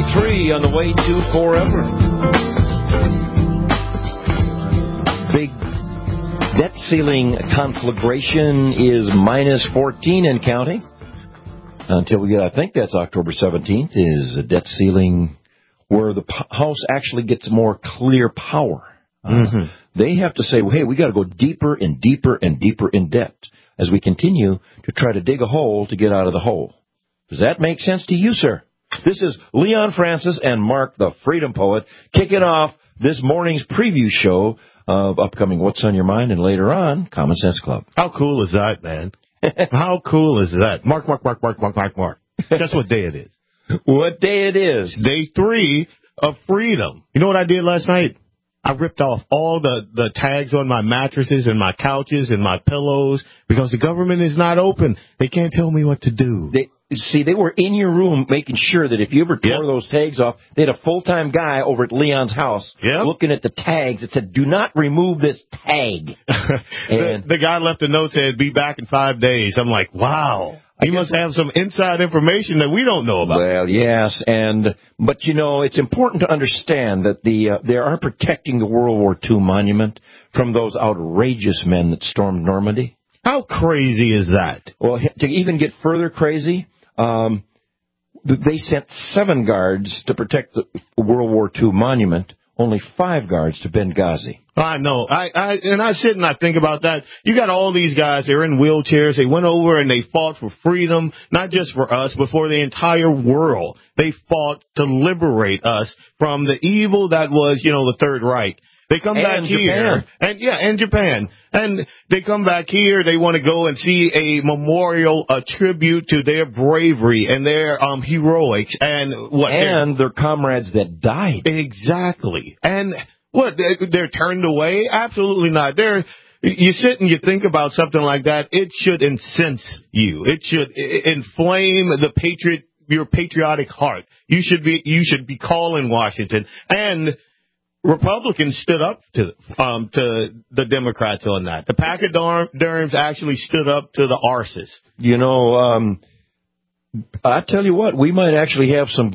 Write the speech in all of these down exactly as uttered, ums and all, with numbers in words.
twenty-three on the way to forever. Big debt ceiling conflagration is minus fourteen and counting. Until we get, I think that's October seventeenth, is a debt ceiling where the p- House actually gets more clear power. Mm-hmm. Uh, they have to say, well, hey, we got to go deeper and deeper and deeper in debt as we continue to try to dig a hole to get out of the hole. Does that make sense to you, sir? This is Leon Francis and Mark, the Freedom Poet, kicking off this morning's preview show of upcoming What's on Your Mind, and later on, Common Sense Club. How cool is that, man? How cool is that? Mark, Mark, Mark, Mark, Mark, Mark, Mark. Guess what day it is? What day it is? Day three of freedom. You know what I did last night? I ripped off all the, the tags on my mattresses and my couches and my pillows because the government is not open. They can't tell me what to do. They, see, they were in your room making sure that if you ever tore yep. those tags off, they had a full-time guy over at Leon's house yep. looking at the tags that said, do not remove this tag. and the, the guy left a note that said, be back in five days. I'm like, wow. He must have some inside information that we don't know about. Well, yes, and but, you know, it's important to understand that the uh, they are protecting the World War Two monument from those outrageous men that stormed Normandy. How crazy is that? Well, to even get further crazy, um, they sent seven guards to protect the World War Two monument, only five guards to Benghazi. I know. I, I and I sit and I think about that. You got all these guys, they're in wheelchairs. They went over and they fought for freedom, not just for us, but for the entire world. They fought to liberate us from the evil that was, you know, the Third Reich. They come and back Japan. here. And yeah, and Japan. And they come back here. They want to go and see a memorial, a tribute to their bravery and their um heroics and what and their comrades that died. Exactly. And what, they're turned away? Absolutely not. They're, you sit and you think about something like that, it should incense you. It should inflame the patriot, your patriotic heart. You should be, you should be calling Washington. And Republicans stood up to, um, to the Democrats on that. The pachyderms actually stood up to the arses. You know, um, I tell you what, we might actually have some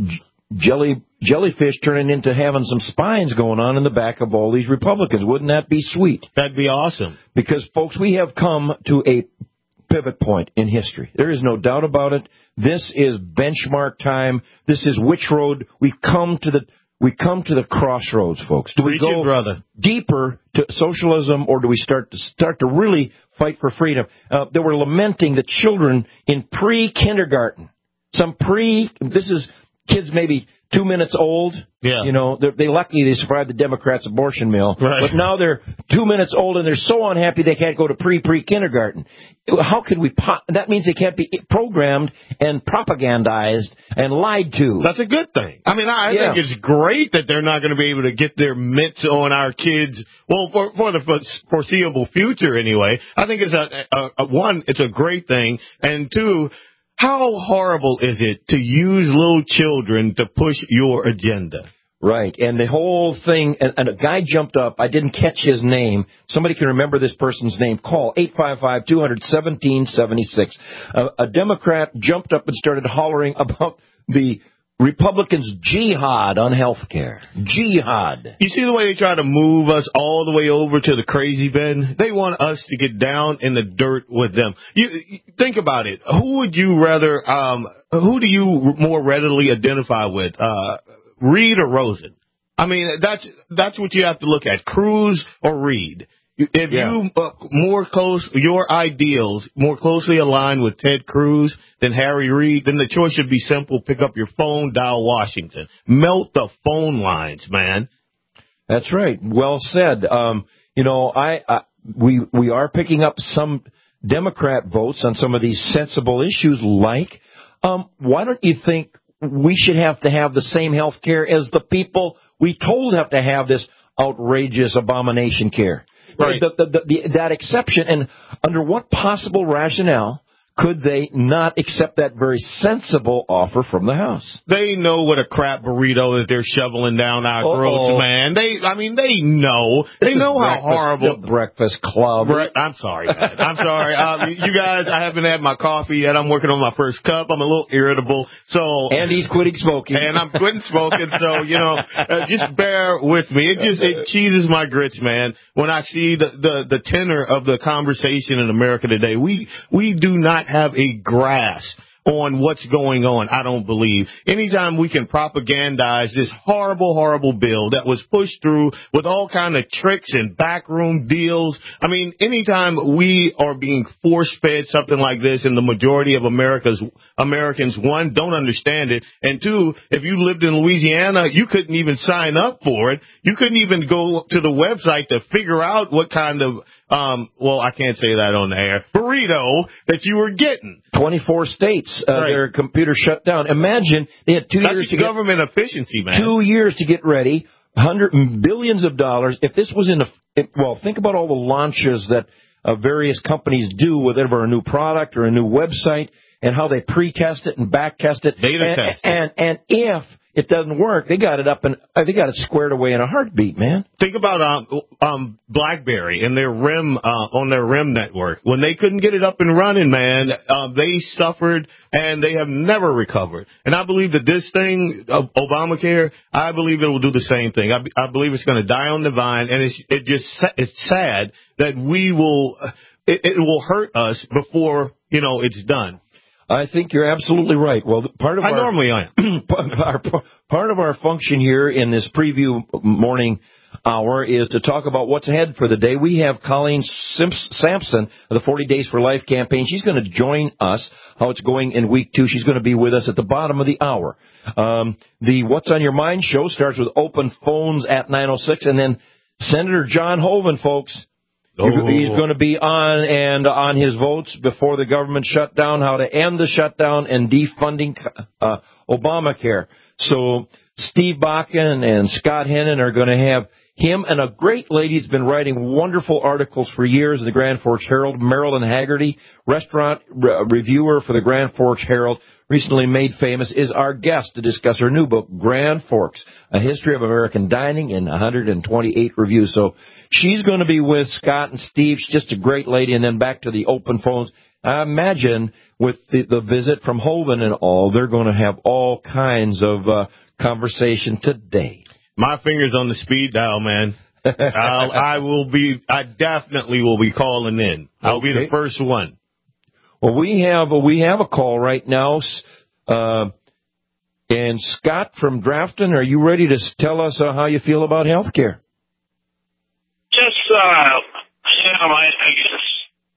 jelly jellyfish turning into having some spines going on in the back of all these Republicans. Wouldn't that be sweet? That'd be awesome. Because, folks, we have come to a pivot point in history. There is no doubt about it. This is benchmark time. This is which road we come to the we come to the crossroads, folks. Do we go brother. deeper to socialism, or do we start to start to really fight for freedom? Uh, they were lamenting the children in pre-kindergarten. Some pre this is kids maybe two minutes old. Yeah. You know, they luckily they survived the Democrats' abortion mill. Right. But now they're two minutes old and they're so unhappy they can't go to pre-pre-kindergarten. How could we... Po- that means they can't be programmed and propagandized and lied to. That's a good thing. I mean, I yeah. think it's great that they're not going to be able to get their mitts on our kids, well, for, for the foreseeable future anyway. I think it's a, a, a one, it's a great thing, and two, how horrible is it to use little children to push your agenda? Right, and the whole thing, and, and a guy jumped up, I didn't catch his name. Somebody can remember this person's name. Call eight five five, two hundred, seventeen seventy-six. Uh, a Democrat jumped up and started hollering about the Republicans' jihad on health care. Jihad. You see the way they try to move us all the way over to the crazy bed? They want us to get down in the dirt with them. You, you think about it. Who would you rather, um, who do you more readily identify with, uh, Reed or Rosen? I mean, that's, that's what you have to look at. Cruz or Reed. If yeah. you uh, more close, your ideals more closely align with Ted Cruz than Harry Reid, then the choice should be simple. Pick up your phone, dial Washington. Melt the phone lines, man. That's right. Well said. Um, you know, I, I we we are picking up some Democrat votes on some of these sensible issues, like um, why don't you think we should have to have the same health care as the people we told have to have this outrageous abomination care? Right. The, the, the, the, that exception, and under what possible rationale could they not accept that very sensible offer from the House? They know what a crap burrito that they're shoveling down our Uh-oh. throats, man. They, I mean, they know. They know how horrible. The Breakfast Club. Bre- I'm sorry, man. I'm sorry. Uh, you guys, I haven't had my coffee yet. I'm working on my first cup. I'm a little irritable. So. And he's quitting smoking. And I'm quitting smoking. So, you know, uh, just bear with me. It just, it cheeses my grits, man. When I see the, the, the tenor of the conversation in America today, we, we do not have a grasp on what's going on, I don't believe. Anytime we can propagandize this horrible, horrible bill that was pushed through with all kind of tricks and backroom deals. I mean, anytime we are being force-fed something like this and the majority of America's Americans, one, don't understand it, and two, if you lived in Louisiana, you couldn't even sign up for it. You couldn't even go to the website to figure out what kind of Um, well, I can't say that on the air. Burrito that you were getting. twenty-four states, uh, right. Their computer shut down. Imagine they had two That's years to government get, efficiency, man. Two years to get ready, hundred billions of dollars. If this was in a, it, well, think about all the launches that uh, various companies do with ever a new product or a new website and how they pre-test it and back-test it. Beta and, test. And, and if it doesn't work, they got it up and uh, they got it squared away in a heartbeat, man. Think about um, um, BlackBerry and their RIM uh, on their RIM network. When they couldn't get it up and running, man, uh, they suffered and they have never recovered. And I believe that this thing, uh, Obamacare, I believe it will do the same thing. I, I believe it's going to die on the vine, and it's it just it's sad that we will it, it will hurt us before you know it's done. I think you're absolutely right. Well, part of I our, normally am. our, part of our function here in this preview morning hour is to talk about what's ahead for the day. We have Colleen Simps- Sampson of the forty Days for Life campaign. She's going to join us, how it's going in week two. She's going to be with us at the bottom of the hour. Um, the What's on Your Mind show starts with open phones at nine oh six, and then Senator John Hoeven, folks. Oh. He's going to be on and on his votes before the government shutdown, how to end the shutdown and defunding uh, Obamacare. So Steve Bakken and Scott Hennon are going to have him and a great lady who's been writing wonderful articles for years in the Grand Forks Herald, Marilyn Haggerty, restaurant re- reviewer for the Grand Forks Herald, recently made famous, is our guest to discuss her new book, Grand Forks, A History of American Dining in one hundred twenty-eight Reviews. So she's going to be with Scott and Steve. She's just a great lady. And then back to the open phones. I imagine with the, the visit from Hoeven and all, they're going to have all kinds of uh, conversation today. My finger's on the speed dial, man. I'll, I will be, I definitely will be calling in. I'll Okay. be the first one. Well, we have we have a call right now, uh, and Scott from Drafton, are you ready to tell us uh, how you feel about health care? Just, uh, yeah, I, I guess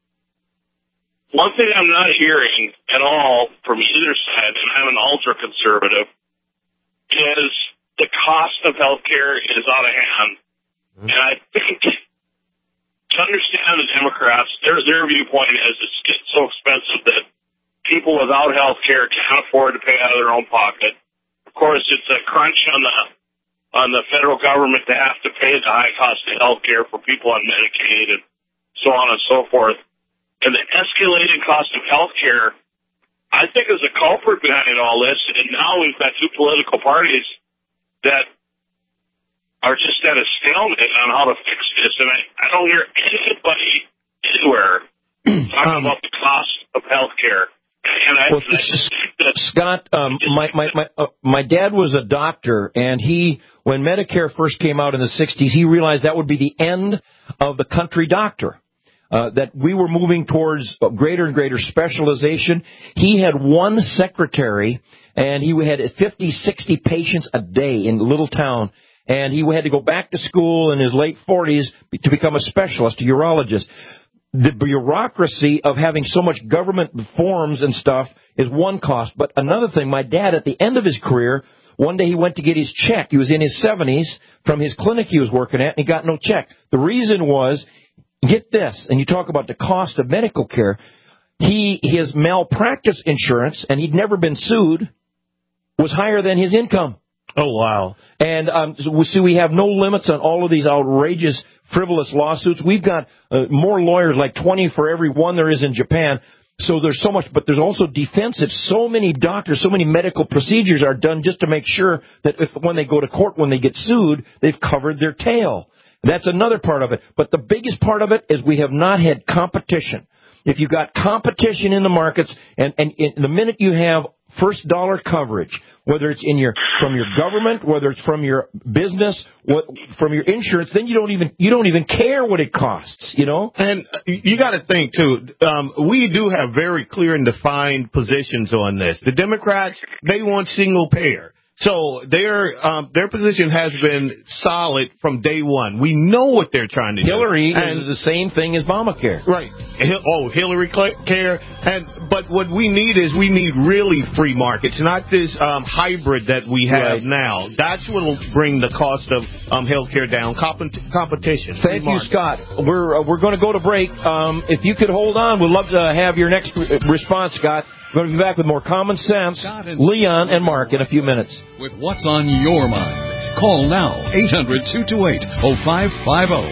one thing I'm not hearing at all from either side, and I'm an ultra-conservative, is the cost of health care is out of hand. Mm-hmm. And I think to understand the Democrats, their, their viewpoint is it's getting so expensive that people without health care can't afford to pay out of their own pocket. Of course, it's a crunch on the on the federal government to have to pay the high cost of health care for people on Medicaid and so on and so forth. And the escalating cost of health care, I think, is a culprit behind all this. And now we've got two political parties that are just at a stalemate on how to fix this. And I, I don't hear anybody anywhere talking um, about the cost of health care. And I, well, and I just think that Scott, um, my my my, uh, my dad was a doctor, and he, when Medicare first came out in the sixties, he realized that would be the end of the country doctor. Uh, that we were moving towards greater and greater specialization. He had one secretary, and he had fifty, sixty patients a day in a little town. And he had to go back to school in his late forties to become a specialist, a urologist. The bureaucracy of having so much government forms and stuff is one cost. But another thing, my dad, at the end of his career, one day he went to get his check. He was in his seventies from his clinic he was working at, and he got no check. The reason was, get this, and you talk about the cost of medical care, he his malpractice insurance, and he'd never been sued, was higher than his income. Oh, wow. And um, so we see we have no limits on all of these outrageous, frivolous lawsuits. We've got uh, more lawyers, like twenty for every one there is in Japan. So there's so much, but there's also defensive. So many doctors, so many medical procedures are done just to make sure that if when they go to court, when they get sued, they've covered their tail. That's another part of it. But the biggest part of it is we have not had competition. If you got competition in the markets, and, and in the minute you have first dollar coverage, whether it's in your from your government, whether it's from your business, what, from your insurance, then you don't even you don't even care what it costs, you know. And you got to think too. Um, we do have very clear and defined positions on this. The Democrats, they want single payer. So their um, their position has been solid from day one. We know what they're trying to Hillary do. Hillary is the same thing as Obamacare. Right. Oh, Hillary care. And but what we need is we need really free markets, not this um, hybrid that we have right. now. That's what will bring the cost of um, health care down. Compet- competition. Thank you, Scott. We're uh, we're going to go to break. Um, if you could hold on, we'd love to have your next re- response, Scott. We're going to be back with more common sense, Leon and Mark, in a few minutes. With what's on your mind, call now, eight hundred, two two eight, oh five five oh.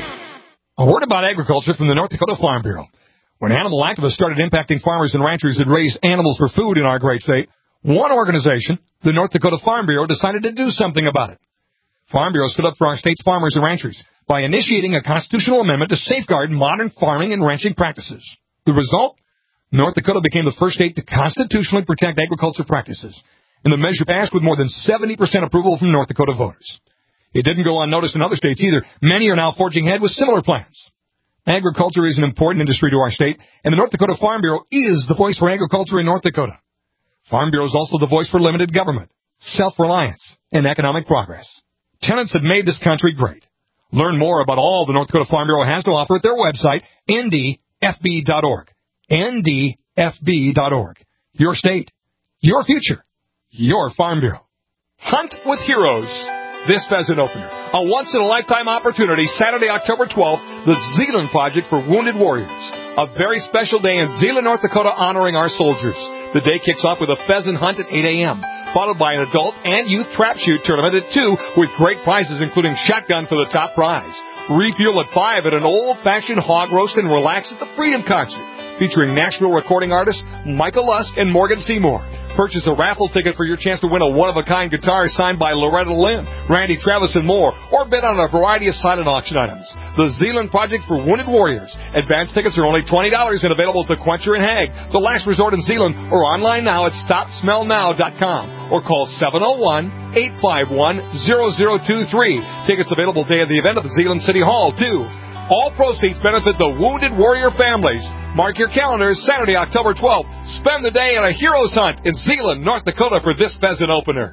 A word about agriculture from the North Dakota Farm Bureau. When animal activists started impacting farmers and ranchers that raise animals for food in our great state, one organization, the North Dakota Farm Bureau, decided to do something about it. Farm Bureau stood up for our state's farmers and ranchers by initiating a constitutional amendment to safeguard modern farming and ranching practices. The result? North Dakota became the first state to constitutionally protect agriculture practices, and the measure passed with more than seventy percent approval from North Dakota voters. It didn't go unnoticed in other states either. Many are now forging ahead with similar plans. Agriculture is an important industry to our state, and the North Dakota Farm Bureau is the voice for agriculture in North Dakota. Farm Bureau is also the voice for limited government, self-reliance, and economic progress. Tenants have made this country great. Learn more about all the North Dakota Farm Bureau has to offer at their website, N D F B dot org. N D F B dot org. Your state, your future, your Farm Bureau. Hunt with Heroes. This pheasant opener. A once-in-a-lifetime opportunity, Saturday, October twelfth, the Zeeland Project for Wounded Warriors. A very special day in Zeeland, North Dakota, honoring our soldiers. The day kicks off with a pheasant hunt at eight a.m., followed by an adult and youth trap shoot tournament at two, with great prizes including shotgun for the top prize. Refuel at five at an old-fashioned hog roast and relax at the Freedom Concert, featuring Nashville recording artists Michael Lusk and Morgan Seymour. Purchase a raffle ticket for your chance to win a one-of-a-kind guitar signed by Loretta Lynn, Randy Travis, and more, or bid on a variety of silent auction items. The Zeeland Project for Wounded Warriors. Advance tickets are only twenty dollars and available at the Quencher and Hague, the last resort in Zeeland, or online now at stop smell now dot com, or call seven oh one, eight five one, oh oh two three. Tickets available day of the event at the Zeeland City Hall, too. All proceeds benefit the Wounded Warrior families. Mark your calendars, Saturday, October twelfth. Spend the day on a hero's hunt in Zeeland, North Dakota for this pheasant opener.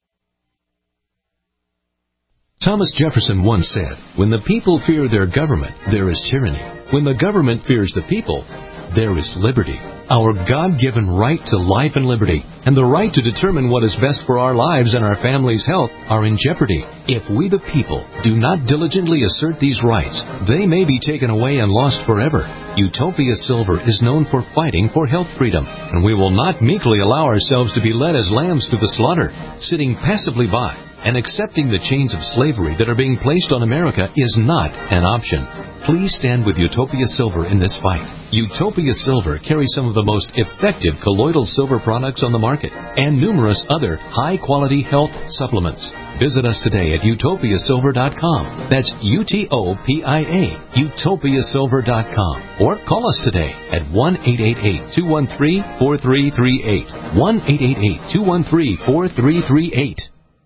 Thomas Jefferson once said, "When the people fear their government, there is tyranny. When the government fears the people, there is liberty." Our God-given right to life and liberty, and the right to determine what is best for our lives and our family's health, are in jeopardy. If we the people do not diligently assert these rights, they may be taken away and lost forever. Utopia Silver is known for fighting for health freedom, and we will not meekly allow ourselves to be led as lambs to the slaughter. Sitting passively by and accepting the chains of slavery that are being placed on America is not an option. Please stand with Utopia Silver in this fight. Utopia Silver carries some of the most effective colloidal silver products on the market and numerous other high-quality health supplements. Visit us today at utopia silver dot com. That's U T O P I A, utopia silver dot com. Or call us today at one eight eight eight, two one three, four three three eight. one eight eight eight, two one three, four three three eight.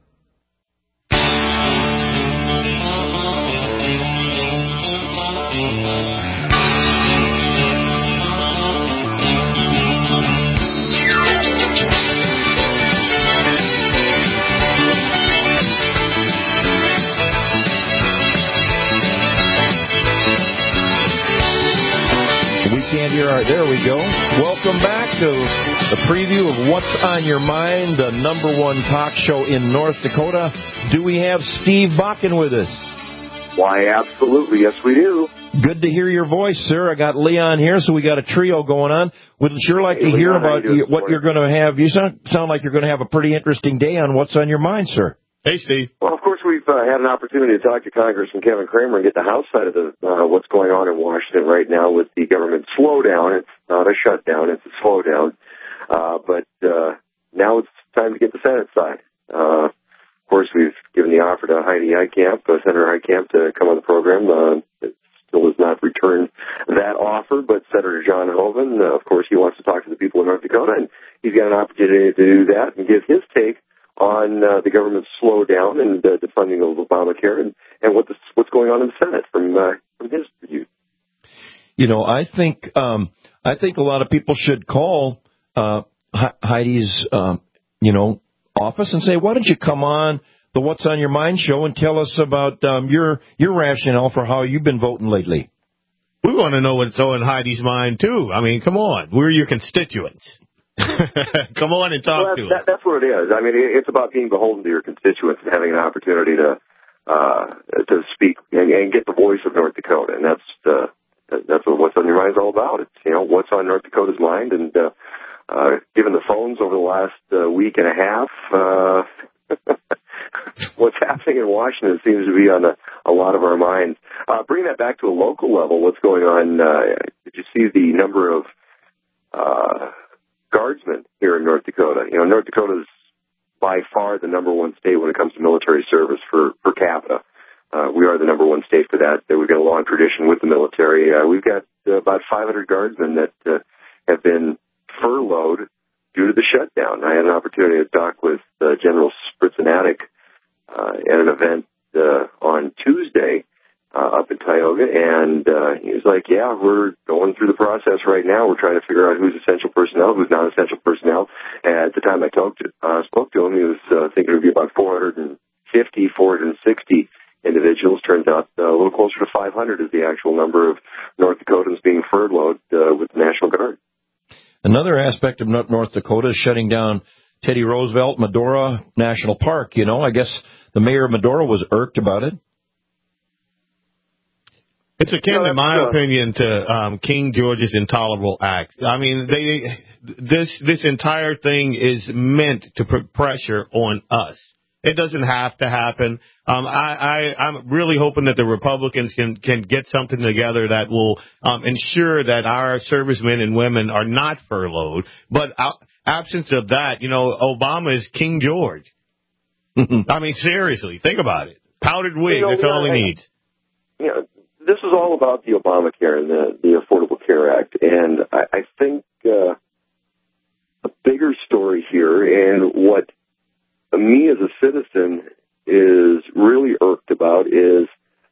Can't hear our, there we go. Welcome back to the preview of What's on Your Mind, the number one talk show in North Dakota. Do we have Steve Bakken with us? Why, absolutely. Yes, we do. Good to hear your voice, sir. I got Leon here, so we got a trio going on. Would sure like hey, to hear Leon, about you, what you're going to have. You sound, sound like you're going to have a pretty interesting day on What's on Your Mind, sir. Hey, Steve. Well, of course, we've uh, had an opportunity to talk to Congressman Kevin Cramer and get the House side of the uh, what's going on in Washington right now with the government slowdown. It's not a shutdown; it's a slowdown. Uh, but uh, now it's time to get the Senate side. Uh, of course, we've given the offer to Heidi Heitkamp, uh, Senator Heitkamp, to come on the program. Uh, it still has not returned that offer, but Senator John Hoeven, uh, of course, he wants to talk to the people of North Dakota, and he's got an opportunity to do that and give his take on uh, the government's slowdown and uh, the funding of Obamacare and, and what the, what's going on in the Senate from uh, from his view. You know, I think um, I think a lot of people should call uh, Heidi's um, you know office and say, why don't you come on the What's on Your Mind show and tell us about um, your your rationale for how you've been voting lately. We want to know what's on Heidi's mind too. I mean, come on, we're your constituents. Come on and talk well, to that, us. That's what it is. I mean, it's about being beholden to your constituents and having an opportunity to uh, to speak and, and get the voice of North Dakota. And that's uh, that's what What's on Your Mind is all about. It's, you know, what's on North Dakota's mind. And uh, uh, given the phones over the last uh, week and a half, uh, what's happening in Washington seems to be on a, a lot of our minds. Uh, bring that back to a local level. What's going on? Uh, did you see the number of uh, Guardsmen here in North Dakota? You know, North Dakota is by far the number one state when it comes to military service for per capita. Uh, we are the number one state for that. We've got a long tradition with the military. Uh, we've got uh, about five hundred Guardsmen that uh, have been furloughed due to the shutdown. I had an opportunity to talk with uh, General Spritzanatic uh, at an event uh, on Tuesday Uh, up in Tioga, and uh, he was like, yeah, we're going through the process right now. We're trying to figure out who's essential personnel, who's non-essential personnel. And at the time I talked to, uh, spoke to him, he was uh, thinking it would be about four hundred fifty, four hundred sixty individuals. Turns out uh, a little closer to five hundred is the actual number of North Dakotans being furloughed uh, with the National Guard. Another aspect of North Dakota is shutting down Teddy Roosevelt Medora National Park. You know, I guess the mayor of Medora was irked about it. It's akin, no, in my uh, opinion, to um, King George's Intolerable Act. I mean, they this this entire thing is meant to put pressure on us. It doesn't have to happen. Um, I, I, I'm really hoping that the Republicans can, can get something together that will um, ensure that our servicemen and women are not furloughed. But uh, absence of that, you know, Obama is King George. I mean, seriously, think about it. Powdered wig, you know, that's yeah, all he I, needs. You know, this is all about the Obamacare and the, the Affordable Care Act. And I, I think uh, a bigger story here, and what me as a citizen is really irked about, is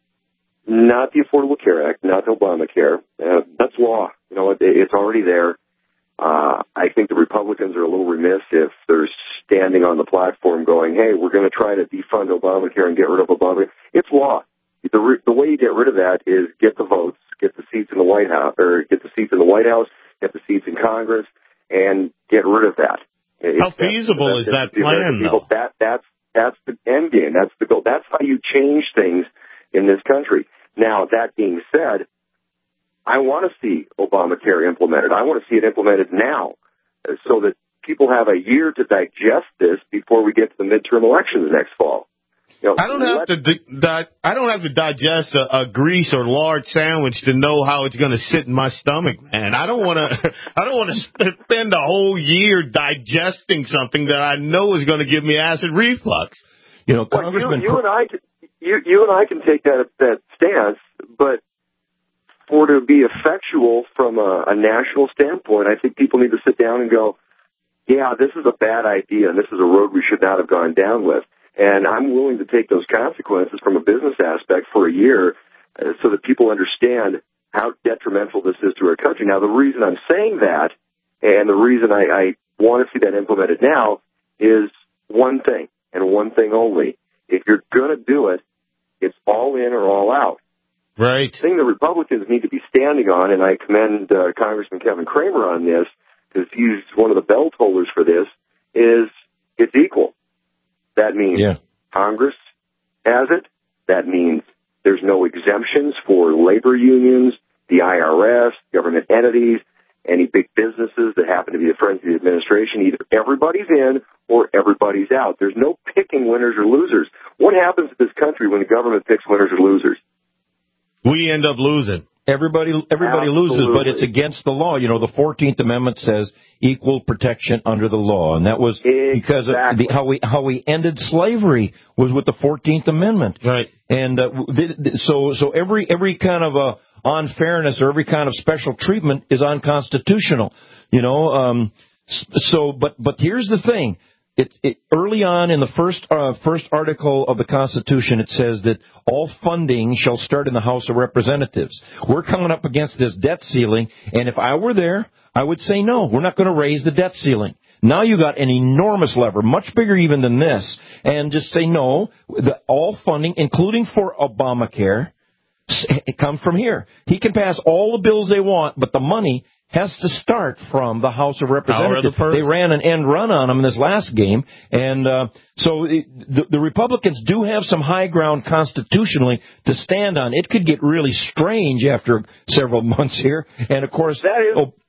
not the Affordable Care Act, not the Obamacare. Uh, that's law. You know, it, it's already there. Uh, I think the Republicans are a little remiss if they're standing on the platform going, hey, we're going to try to defund Obamacare and get rid of Obamacare. It's law. The, re- the way you get rid of that is get the votes, get the seats in the White House, or get the seats in the White House, get the seats in Congress, and get rid of that. How it's, feasible that's, is that plan, though? That, that's, that's the end game. That's the goal. That's how you change things in this country. Now, that being said, I want to see Obamacare implemented. I want to see it implemented now so that people have a year to digest this before we get to the midterm elections next fall. You know, I don't have to di- di- I don't have to digest a, a grease or lard sandwich to know how it's going to sit in my stomach, man. I don't want to I don't want to spend a whole year digesting something that I know is going to give me acid reflux. You know, well, Congressman, you, you and I can, you, you and I can take that that stance, but for to be effectual from a, a national standpoint, I think people need to sit down and go, yeah, this is a bad idea, and this is a road we should not have gone down with. And I'm willing to take those consequences from a business aspect for a year uh, so that people understand how detrimental this is to our country. Now, the reason I'm saying that and the reason I, I want to see that implemented now is one thing and one thing only. If you're going to do it, it's all in or all out. Right. The thing the Republicans need to be standing on, and I commend uh, Congressman Kevin Cramer on this because he's one of the bell tollers for this, is it's equal. That means yeah. Congress has it. That means there's no exemptions for labor unions, the I R S, government entities, any big businesses that happen to be the friends of the administration. Either everybody's in or everybody's out. There's no picking winners or losers. What happens in this country when the government picks winners or losers? We end up losing. Everybody, everybody Absolutely. loses, but it's against the law. You know, the fourteenth Amendment says equal protection under the law, and that was exactly. because of the, how we how we ended slavery was with the fourteenth Amendment. Right. And uh, th- th- so so every every kind of uh, unfairness or every kind of special treatment is unconstitutional. You know. Um, so, but but here's the thing. It, it, early on in the first uh, first article of the Constitution, it says that all funding shall start in the House of Representatives. We're coming up against this debt ceiling, and if I were there, I would say no, we're not going to raise the debt ceiling. Now you got an enormous lever, much bigger even than this, and just say no, the, all funding, including for Obamacare, it comes from here. He can pass all the bills they want, but the money has to start from the House of Representatives. The they ran an end run on them in this last game, and uh, so it, the, the Republicans do have some high ground constitutionally to stand on. It could get really strange after several months here, and of course, that is. Oh,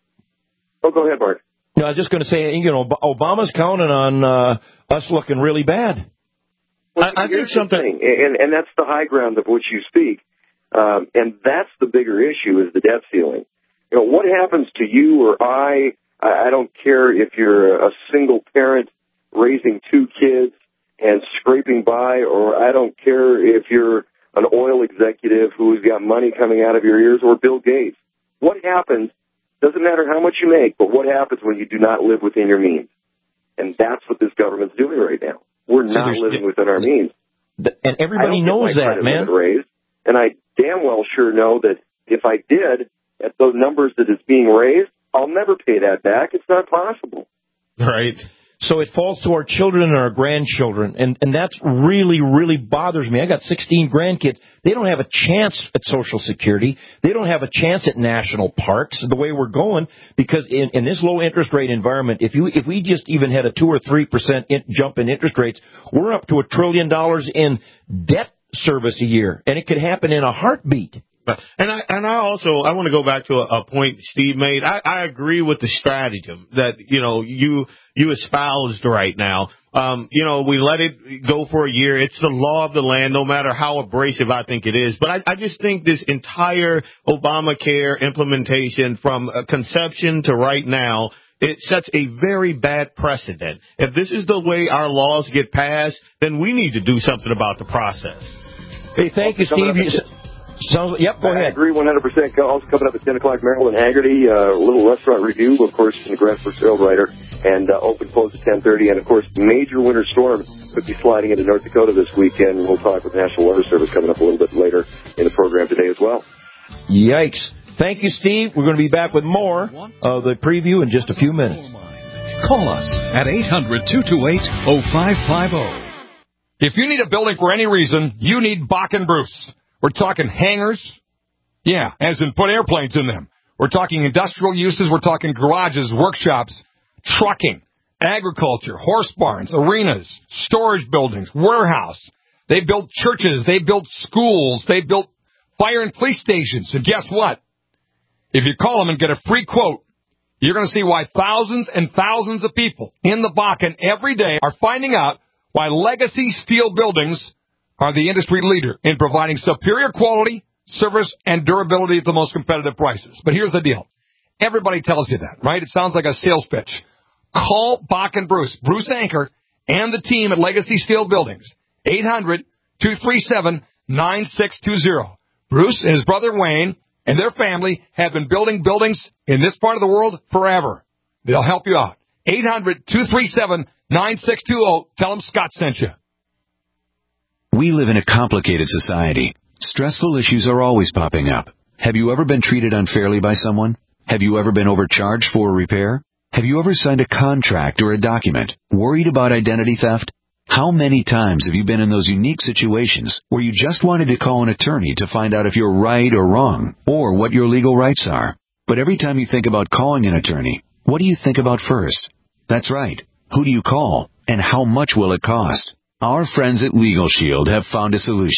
oh go ahead, Mark. No, I was just going to say, you know, Obama's counting on uh, us looking really bad. Well, I, I think something, and and that's the high ground of which you speak, um, and that's the bigger issue is the debt ceiling. You know, what happens to you or I, I don't care if you're a single parent raising two kids and scraping by, or I don't care if you're an oil executive who's got money coming out of your ears, or Bill Gates. What happens, doesn't matter how much you make, but what happens when you do not live within your means? And that's what this government's doing right now. We're so not living within our means. And everybody knows that, man. Raised, and I damn well sure know that if I did, at those numbers that it's being raised, I'll never pay that back. It's not possible. Right. So it falls to our children and our grandchildren, and, and that's really, really bothers me. I got sixteen grandkids. They don't have a chance at Social Security. They don't have a chance at national parks the way we're going, because in, in this low interest rate environment, if you if we just even had a two or three percent in, jump in interest rates, we're up to a trillion dollars in debt service a year, and it could happen in a heartbeat. And I and I also I want to go back to a, a point Steve made. I, I agree with the stratagem that you know you you espoused right now. Um, you know, we let it go for a year. It's the law of the land, no matter how abrasive I think it is. But I, I just think this entire Obamacare implementation, from uh, conception to right now, it sets a very bad precedent. If this is the way our laws get passed, then we need to do something about the process. Hey, thank you, Steve. You, sounds, yep, go ahead. I agree one hundred percent. Also coming up at ten o'clock, Marilyn Haggerty, uh, a little restaurant review, of course, from the Grass for Sale writer, and uh, open close at ten thirty. And, of course, major winter storm could be sliding into North Dakota this weekend. We'll talk with the National Weather Service coming up a little bit later in the program today as well. Yikes. Thank you, Steve. We're going to be back with more of the preview in just a few minutes. Call us at eight hundred, two two eight, oh five five oh. If you need a building for any reason, you need Bach and Bruce. We're talking hangars. Yeah, as in put airplanes in them. We're talking industrial uses. We're talking garages, workshops, trucking, agriculture, horse barns, arenas, storage buildings, warehouse. They built churches. They built schools. They built fire and police stations. And guess what? If you call them and get a free quote, you're going to see why thousands and thousands of people in the Bakken every day are finding out why Legacy Steel Buildings are the industry leader in providing superior quality, service, and durability at the most competitive prices. But here's the deal. Everybody tells you that, right? It sounds like a sales pitch. Call Bach and Bruce, Bruce Anchor, and the team at Legacy Steel Buildings, eight hundred, two three seven, nine six two zero. Bruce and his brother Wayne and their family have been building buildings in this part of the world forever. They'll help you out. eight hundred, two three seven, nine six two zero. Tell them Scott sent you. We live in a complicated society. Stressful issues are always popping up. Have you ever been treated unfairly by someone? Have you ever been overcharged for a repair? Have you ever signed a contract or a document worried about identity theft? How many times have you been in those unique situations where you just wanted to call an attorney to find out if you're right or wrong, or what your legal rights are? But every time you think about calling an attorney, what do you think about first? That's right. Who do you call, and how much will it cost? Our friends at Legal Shield have found a solution.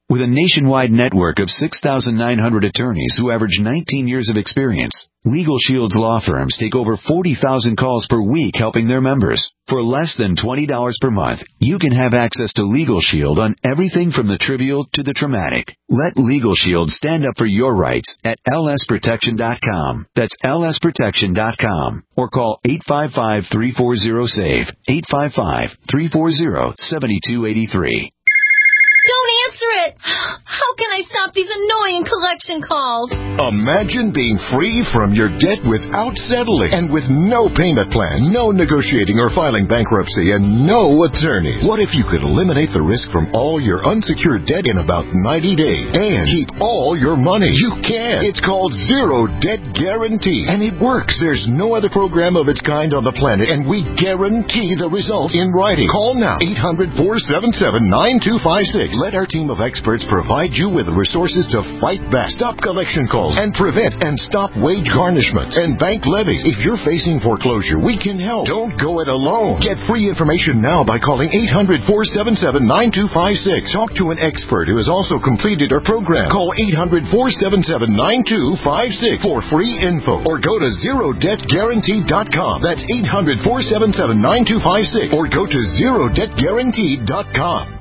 With a nationwide network of six thousand nine hundred attorneys who average nineteen years of experience, Legal Shield's law firms take over forty thousand calls per week helping their members. For less than twenty dollars per month, you can have access to Legal Shield on everything from the trivial to the traumatic. Let Legal Shield stand up for your rights at L S protection dot com. That's L S protection dot com. Or call eight five five, three four zero, SAVE, eight five five, three four zero, seven two eight three. Don't answer it! How can I stop these annoying collection calls? Imagine being free from your debt without settling and with no payment plan, no negotiating or filing bankruptcy, and no attorneys. What if you could eliminate the risk from all your unsecured debt in about ninety days and keep all your money? You can. It's called Zero Debt Guarantee, and it works. There's no other program of its kind on the planet, and we guarantee the results in writing. Call now, eight hundred, four seven seven, nine two five six. Let our team of experts provide you with the resources to fight back, stop collection calls, and prevent and stop wage garnishments and bank levies. If you're facing foreclosure, we can help. Don't go it alone. Get free information now by calling eight hundred, four seven seven, nine two five six. Talk to an expert who has also completed our program. Call eight hundred, four seven seven, nine two five six for free info, or go to zero debt guarantee dot com. That's eight hundred, four seven seven, nine two five six, or go to zero debt guarantee dot com.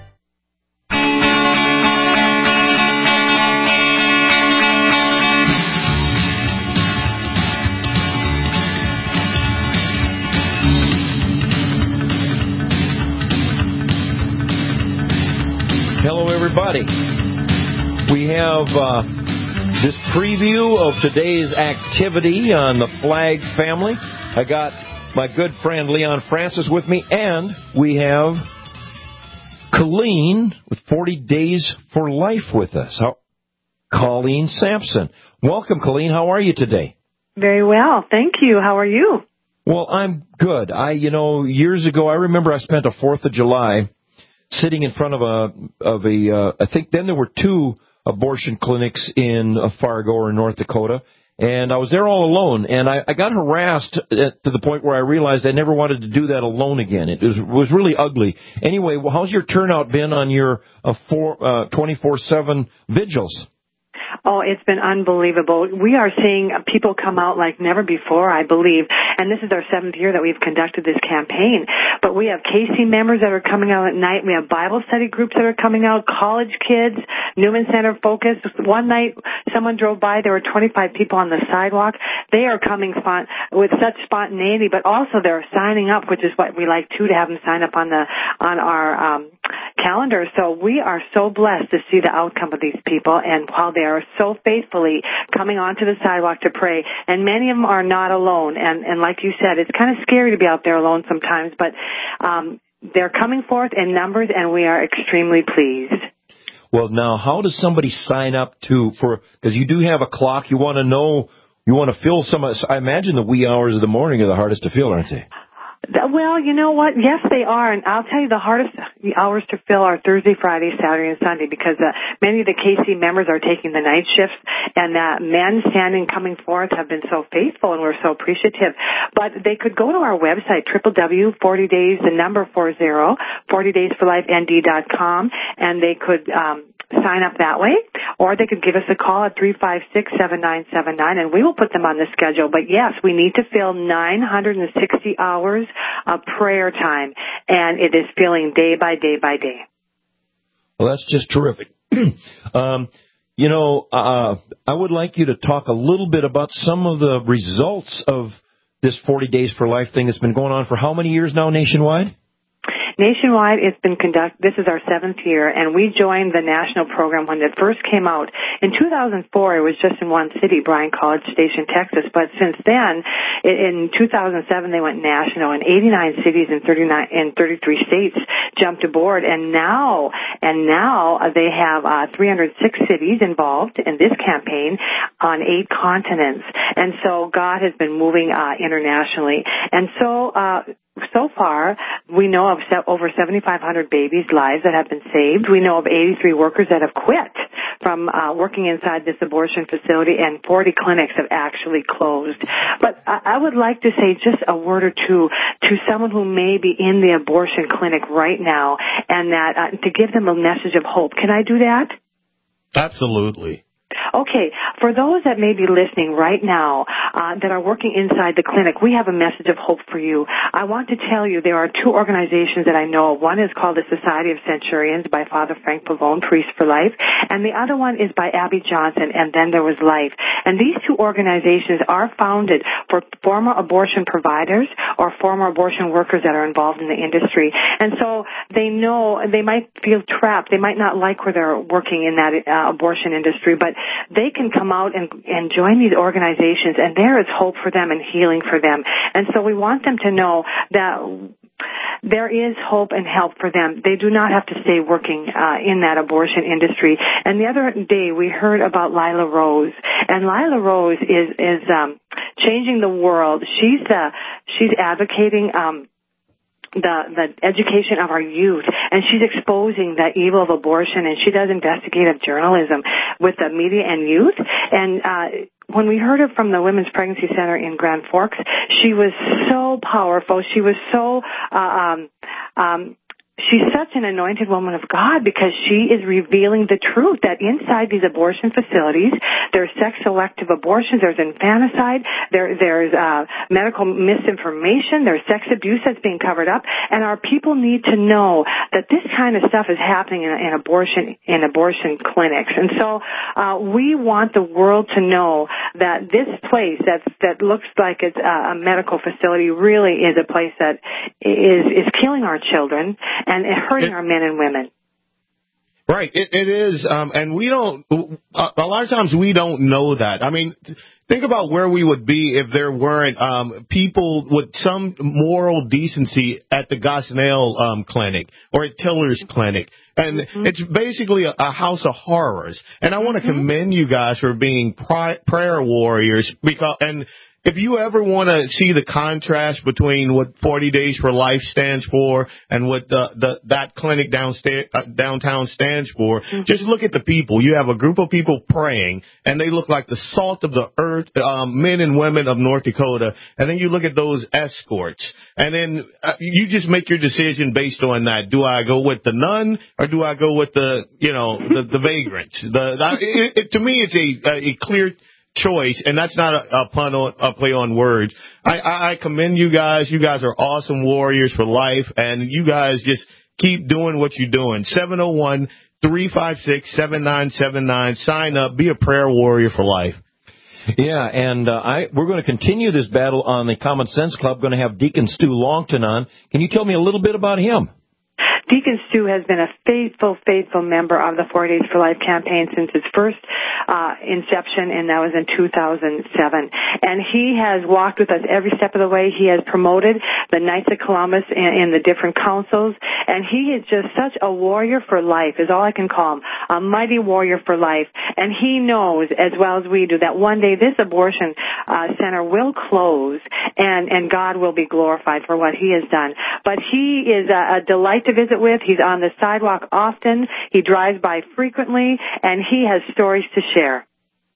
Hello, everybody. We have uh, this preview of today's activity on the Flag family. I got my good friend Leon Francis with me, and we have Colleen with forty days for Life with us. How, Colleen Sampson. Welcome, Colleen. How are you today? Very well. Thank you. How are you? Well, I'm good. I, you know, years ago, I remember I spent a fourth of July sitting in front of a, of a, uh, I think then there were two abortion clinics in Fargo or North Dakota, and I was there all alone, and I, I got harassed at, to the point where I realized I never wanted to do that alone again. It was, was really ugly. Anyway, well, how's your turnout been on your uh, four, uh, twenty-four seven vigils? Oh, it's been unbelievable. We are seeing people come out like never before, I believe. And this is our seventh year that we've conducted this campaign. But we have K C members that are coming out at night. We have Bible study groups that are coming out, college kids, Newman Center Focus. One night, someone drove by. There were twenty-five people on the sidewalk. They are coming spont- with such spontaneity, but also they're signing up, which is what we like, too, to have them sign up on the on our um, calendar. So we are so blessed to see the outcome of these people and how they are so faithfully coming onto the sidewalk to pray. And many of them are not alone. And, and like you said, it's kind of scary to be out there alone sometimes, but um, they're coming forth in numbers, and we are extremely pleased. Well, now, how does somebody sign up to, for, because you do have a clock, you want to know, you want to fill some, I imagine the wee hours of the morning are the hardest to fill, aren't they? Well, you know what? Yes, they are. And I'll tell you, the hardest hours to fill are Thursday, Friday, Saturday, and Sunday, because uh, many of the K C members are taking the night shifts, and uh, men standing coming forth have been so faithful, and we're so appreciative. But they could go to our website, w w w dot forty days, the number four zero, forty days for life n d dot com, and they could um, sign up that way, or they could give us a call at three five six, seven nine seven nine, and we will put them on the schedule. But yes, we need to fill nine hundred sixty hours of prayer time, and it is filling day by day by day. Well, that's just terrific. um, you know, uh, I would like you to talk a little bit about some of the results of this forty days for Life thing that's been going on for how many years now nationwide? Nationwide, it's been conducted, this is our seventh year, and we joined the national program when it first came out. In two thousand four, it was just in one city, Bryan College Station, Texas, but since then, in two thousand seven, they went national, and eighty-nine cities in thirty-nine, in thirty-three states jumped aboard, and now, and now they have uh, three hundred six cities involved in this campaign on eight continents, and so God has been moving uh, internationally, and so, uh, So far, we know of over seventy-five hundred babies' lives that have been saved. We know of eighty-three workers that have quit from uh, working inside this abortion facility, and forty clinics have actually closed. But I would like to say just a word or two to someone who may be in the abortion clinic right now, and that uh, to give them a message of hope. Can I do that? Absolutely. Okay, for those that may be listening right now uh, that are working inside the clinic, we have a message of hope for you. I want to tell you there are two organizations that I know. One is called the Society of Centurions by Father Frank Pavone, Priest for Life, and the other one is by Abby Johnson, and Then There Was Life. And these two organizations are founded for former abortion providers or former abortion workers that are involved in the industry. And so they know they might feel trapped. They might not like where they're working in that uh, abortion industry, but they can come out and, and join these organizations, and there is hope for them and healing for them. And so we want them to know that there is hope and help for them. They do not have to stay working uh, in that abortion industry. And the other day we heard about Lila Rose, and Lila Rose is is um, changing the world. She's uh, she's advocating Um, the the education of our youth, and she's exposing the evil of abortion, and she does investigative journalism with the media and youth. And uh when we heard her from the Women's Pregnancy Center in Grand Forks, she was so powerful. She was so uh, um um she's such an anointed woman of God because she is revealing the truth that inside these abortion facilities, there's sex-selective abortions, there's infanticide, there, there's uh, medical misinformation, there's sex abuse that's being covered up, and our people need to know that this kind of stuff is happening in, in abortion in abortion clinics. And so uh, we want the world to know that this place that that looks like it's a, a medical facility really is a place that is is killing our children and hurting it, our men and women. Right, it, it is, um, and we don't, a, a lot of times we don't know that. I mean, think about where we would be if there weren't um, people with some moral decency at the Gosnell um, clinic or at Tiller's clinic. And mm-hmm. it's basically a, a house of horrors. And I want to mm-hmm. commend you guys for being pri- prayer warriors because, and if you ever want to see the contrast between what forty Days for Life stands for and what the, the that clinic downstairs, uh, downtown stands for, mm-hmm. just look at the people. You have a group of people praying, and they look like the salt of the earth, um, men and women of North Dakota. And then you look at those escorts, and then uh, you just make your decision based on that. Do I go with the nun or do I go with the, you know, the, the vagrants? The, the it, it, to me, it's a, a clear choice, and that's not a, a pun on a play on words. I, I, I commend you guys. You guys are awesome warriors for life, and you guys just keep doing what you're doing. seven oh one, three five six, seven nine seven nine. Sign up. Be a prayer warrior for life. Yeah, and uh, I we're going to continue this battle on the Common Sense Club. Going to have Deacon Stu Longton on. Can you tell me a little bit about him? Deacon Stu has been a faithful, faithful member of the forty Days for Life campaign since its first uh, inception, and that was in two thousand seven. And he has walked with us every step of the way. He has promoted the Knights of Columbus in, in the different councils, and he is just such a warrior for life, is all I can call him, a mighty warrior for life. And he knows, as well as we do, that one day this abortion uh, center will close, and, and God will be glorified for what he has done. But he is a, a delight to visit with. He's on the sidewalk often. He drives by frequently, and he has stories to share.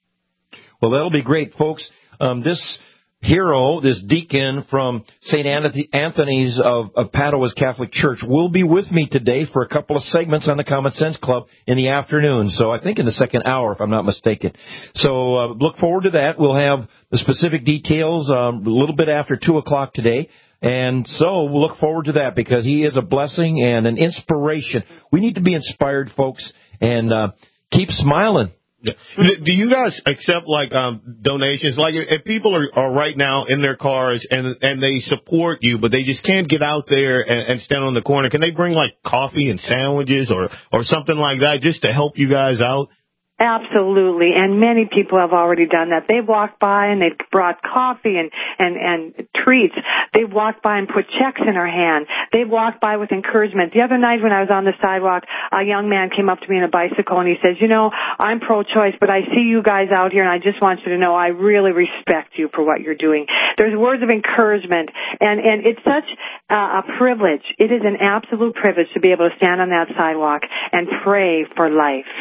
Well, that'll be great, folks. Um, this hero, this deacon from Saint Anthony's of, of Padua Catholic Church, will be with me today for a couple of segments on the Common Sense Club in the afternoon. So I think in the second hour, if I'm not mistaken. So uh, look forward to that. We'll have the specific details um, a little bit after two o'clock today. And so we'll look forward to that because he is a blessing and an inspiration. We need to be inspired, folks, and uh, keep smiling. Do you guys accept like um donations? Like if people are, are right now in their cars and and they support you, but they just can't get out there and, and stand on the corner, can they bring like coffee and sandwiches or or something like that just to help you guys out? Absolutely, and many people have already done that. They've walked by and they've brought coffee and, and, and treats. They've walked by and put checks in our hand. They've walked by with encouragement. The other night when I was on the sidewalk, a young man came up to me on a bicycle and he says, you know, I'm pro-choice, but I see you guys out here and I just want you to know I really respect you for what you're doing. There's words of encouragement, and, and it's such uh, a privilege. It is an absolute privilege to be able to stand on that sidewalk and pray for life.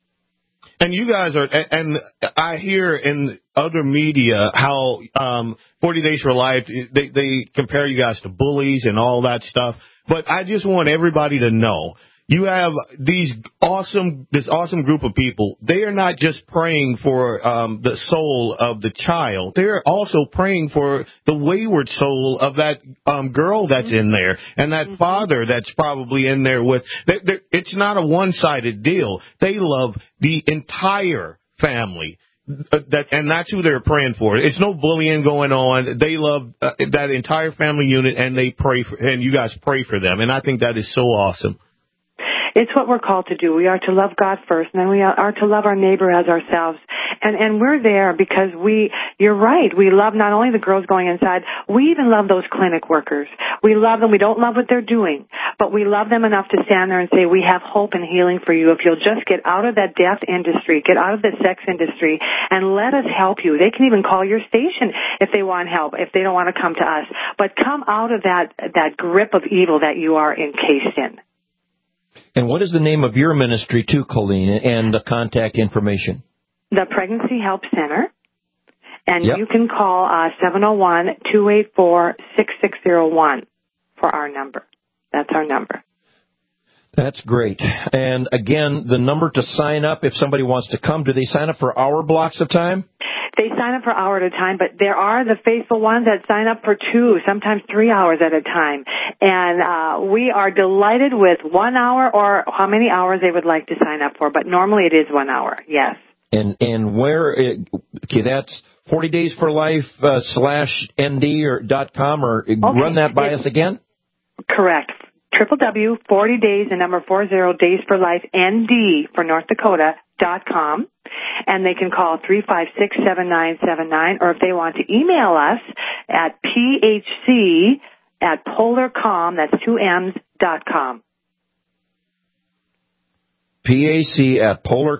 And you guys are, and I hear in other media how um forty Days for Life, they, they compare you guys to bullies and all that stuff. But I just want everybody to know, you have these awesome, this awesome group of people. They are not just praying for um, the soul of the child. They're also praying for the wayward soul of that um, girl that's mm-hmm. in there and that mm-hmm. father that's probably in there with. They, it's not a one-sided deal. They love the entire family. Uh, that and that's who they're praying for. It's no bullying going on. They love uh, that entire family unit, and they pray for, and you guys pray for them. And I think that is so awesome. It's what we're called to do. We are to love God first, and then we are to love our neighbor as ourselves. And and we're there because we, you're right, we love not only the girls going inside, we even love those clinic workers. We love them. We don't love what they're doing, but we love them enough to stand there and say, we have hope and healing for you if you'll just get out of that death industry, get out of the sex industry, and let us help you. They can even call your station if they want help, if they don't want to come to us. But come out of that, that grip of evil that you are encased in. And what is the name of your ministry, too, Colleen, and the contact information? The Pregnancy Help Center. And yep. you can call uh, seven oh one, two eight four, six six oh one for our number. That's our number. That's great. And, again, the number to sign up if somebody wants to come, do they sign up for hour blocks of time? They sign up for hour at a time, but there are the faithful ones that sign up for two, sometimes three hours at a time. And uh, we are delighted with one hour or how many hours they would like to sign up for, but normally it is one hour, yes. And and where, okay, that's forty days for life uh, slash N D or dot com, or okay. Run that by us again? Correct. w w w dot forty days, the number four zero, days for life, N D for North Dakota, dot com. And they can call three five six, seven nine seven nine, or if they want to email us at P H C at polarcom, that's two M's, dot com. P H C at polar,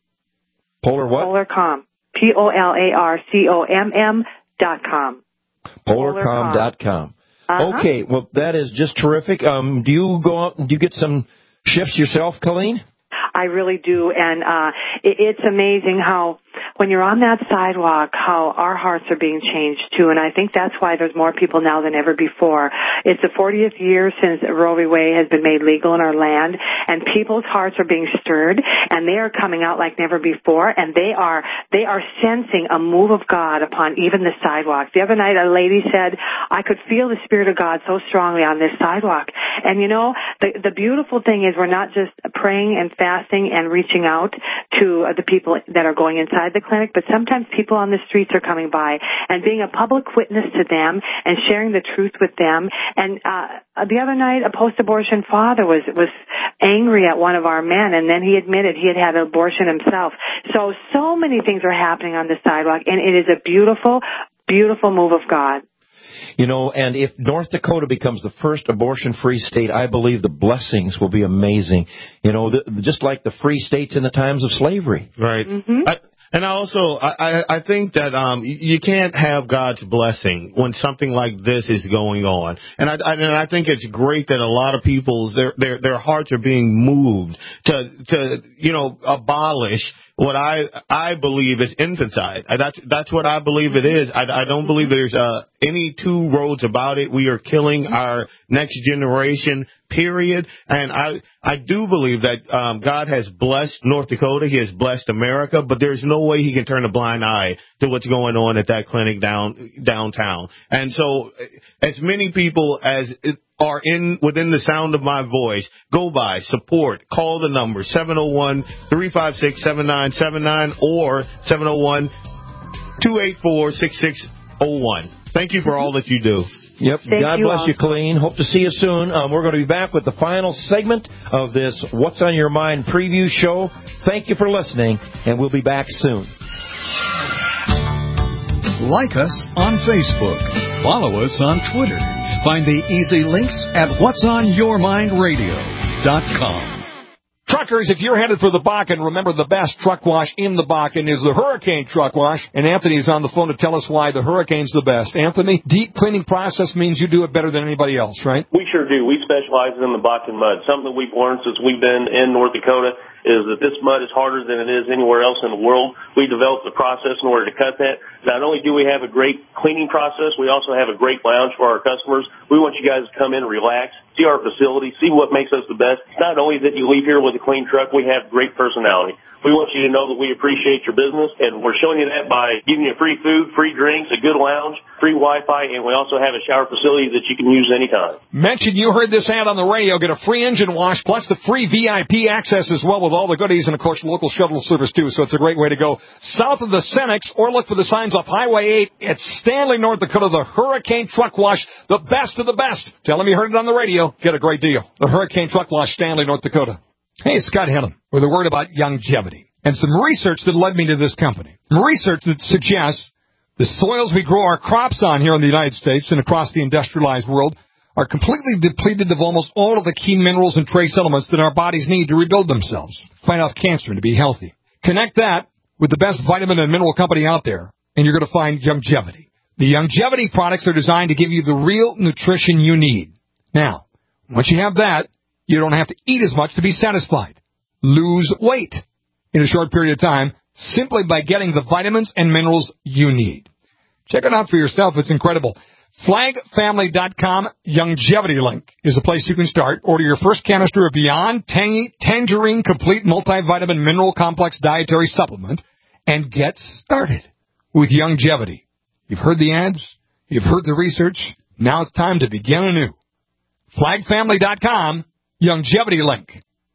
polar what? Polarcom. P O L A R C O M M dot com. Polarcom dot com. Uh-huh. Okay, well, that is just terrific. Um, do you go out and do you get some shifts yourself, Colleen? I really do, and uh, it, it's amazing how when you're on that sidewalk, how our hearts are being changed too, and I think that's why there's more people now than ever before. It's the fortieth year since Roe v. Wade has been made legal in our land, and people's hearts are being stirred, and they are coming out like never before, and they are they are sensing a move of God upon even the sidewalks. The other night, a lady said, I could feel the Spirit of God so strongly on this sidewalk. And you know, the the beautiful thing is we're not just praying and fasting and reaching out to the people that are going inside the clinic, but sometimes people on the streets are coming by and being a public witness to them and sharing the truth with them. And uh, the other night, a post-abortion father was was angry at one of our men, and then he admitted he had had an abortion himself. So, so many things are happening on the sidewalk, and it is a beautiful, beautiful move of God. You know, and if North Dakota becomes the first abortion-free state, I believe the blessings will be amazing. You know, the, just like the free states in the times of slavery. Right. Mm-hmm. I, and also, I, I think that um, you can't have God's blessing when something like this is going on. And I, I, and I think it's great that a lot of people's their their their hearts are being moved to to you know abolish what I I believe is infanticide. That's that's what I believe it is. I, I don't believe there's uh, any two roads about it. We are killing our next generation, period. And I I do believe that um, God has blessed North Dakota. He has blessed America. But there's no way he can turn a blind eye to what's going on at that clinic down downtown. And so as many people as are in within the sound of my voice, go by, support, call the number seven oh one, three five six, seven nine seven nine or seven oh one, two eight four, six six oh one. Thank you for all that you do. Yep. Thank God you bless all. you, Colleen. Hope to see you soon. Um, we're going to be back with the final segment of this What's on Your Mind preview show. Thank you for listening, and we'll be back soon. Like us on Facebook. Follow us on Twitter. Find the easy links at whats on your mind radio dot com. Truckers, if you're headed for the Bakken, remember the best truck wash in the Bakken is the Hurricane Truck Wash. And Anthony's on the phone to tell us why the Hurricane's the best. Anthony, deep cleaning process means you do it better than anybody else, right? We sure do. We specialize in the Bakken mud. Something that we've learned since we've been in North Dakota is that this mud is harder than it is anywhere else in the world. We developed the process in order to cut that. Not only do we have a great cleaning process, we also have a great lounge for our customers. We want you guys to come in and relax, see our facility, see what makes us the best. Not only that you leave here with a clean truck, we have great personality. We want you to know that we appreciate your business, and we're showing you that by giving you free food, free drinks, a good lounge, free Wi-Fi, and we also have a shower facility that you can use anytime. Mention you heard this ad on the radio. Get a free engine wash, plus the free V I P access as well with all the goodies, and, of course, local shuttle service, too, so it's a great way to go. South of the Cenex, or look for the signs off Highway eight at Stanley, North Dakota, the Hurricane Truck Wash, the best of the best. Tell them you heard it on the radio. Get a great deal. The Hurricane Truck Wash, Stanley, North Dakota. Hey, Scott Hennon with a word about longevity and some research that led me to this company. Research that suggests the soils we grow our crops on here in the United States and across the industrialized world are completely depleted of almost all of the key minerals and trace elements that our bodies need to rebuild themselves, fight off cancer, and to be healthy. Connect that with the best vitamin and mineral company out there, and you're going to find Longevity. The Longevity products are designed to give you the real nutrition you need. Now, once you have that, you don't have to eat as much to be satisfied. Lose weight in a short period of time simply by getting the vitamins and minerals you need. Check it out for yourself. It's incredible. Flag Family dot com Longevity link is the place you can start. Order your first canister of Beyond Tangy Tangerine Complete Multivitamin Mineral Complex Dietary Supplement and get started with Longevity. You've heard the ads. You've heard the research. Now it's time to begin anew. Flag Family dot com Longevity link.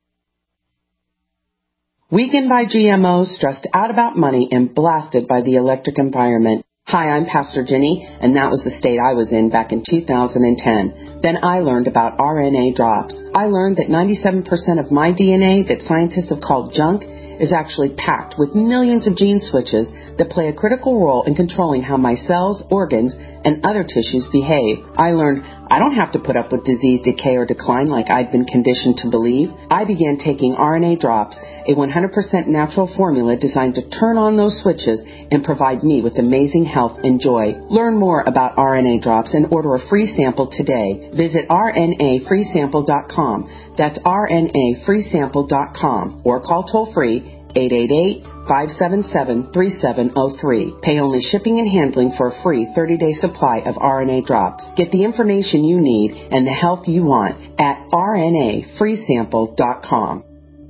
Weakened by G M Os, stressed out about money, and blasted by the electric environment. Hi, I'm Pastor Jenny, and that was the state I was in back in two thousand ten. Then I learned about R N A drops. I learned that ninety-seven percent of my D N A that scientists have called junk is actually packed with millions of gene switches that play a critical role in controlling how my cells, organs, and other tissues behave. I learned I don't have to put up with disease, decay, or decline like I'd been conditioned to believe. I began taking R N A drops, a one hundred percent natural formula designed to turn on those switches and provide me with amazing health and joy. Learn more about R N A drops and order a free sample today. Visit R N A free sample dot com. That's R N A free sample dot com or call toll-free eight eight eight, five seven seven, three seven zero three. Pay only shipping and handling for a free thirty-day supply of R N A drops. Get the information you need and the health you want at R N A free sample dot com.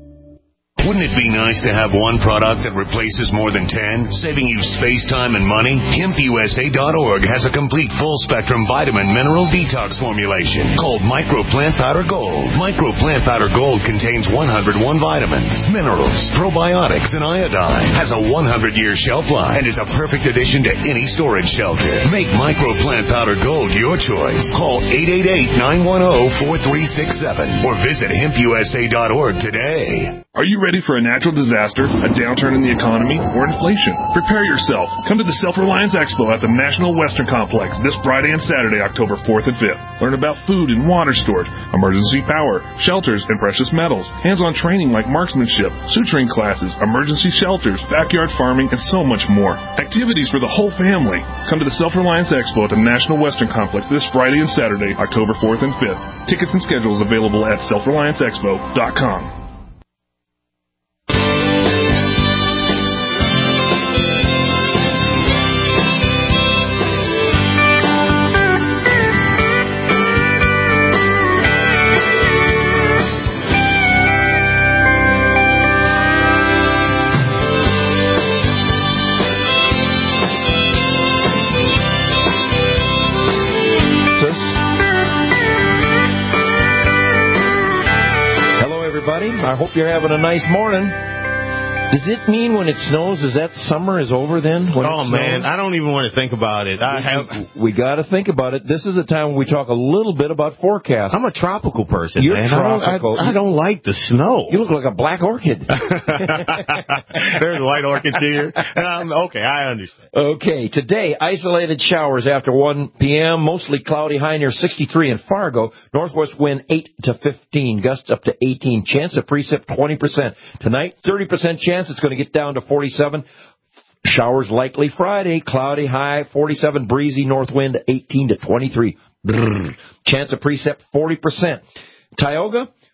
Wouldn't it be nice to have one product that replaces more than ten, saving you space, time, and money? Hemp U S A dot org has a complete full-spectrum vitamin mineral detox formulation called Micro Plant Powder Gold. Micro Plant Powder Gold contains one hundred one vitamins, minerals, probiotics, and iodine. Has a one hundred year shelf life and is a perfect addition to any storage shelter. Make Micro Plant Powder Gold your choice. Call eight eight eight, nine one zero, four three six seven or visit hemp U S A dot org today. Are you ready for a natural disaster, a downturn in the economy, or inflation? Prepare yourself. Come to the Self-Reliance Expo at the National Western Complex this Friday and Saturday, October fourth and fifth. Learn about food and water storage, emergency power, shelters, and precious metals. Hands-on training like marksmanship, suturing classes, emergency shelters, backyard farming, and so much more. Activities for the whole family. Come to the Self-Reliance Expo at the National Western Complex this Friday and Saturday, October fourth and fifth. Tickets and schedules available at self reliance expo dot com. I hope you're having a nice morning. Does it mean when it snows, is that summer is over then? When oh, man, I don't even want to think about it. I have. We got to think about it. This is the time when we talk a little bit about forecast. I'm a tropical person, You're man. tropical. I don't, I, I don't like the snow. You look like a black orchid. There's a white orchid here. Um, okay, I understand. Okay, today, isolated showers after one p.m., mostly cloudy, high near sixty-three in Fargo. Northwest wind eight to fifteen, gusts up to eighteen. Chance of precip twenty percent. Tonight, thirty percent chance. It's going to get down to forty-seven. Showers likely Friday. Cloudy, high forty-seven. Breezy, north wind eighteen to twenty-three. Brrr. Chance of precip forty percent. Tioga,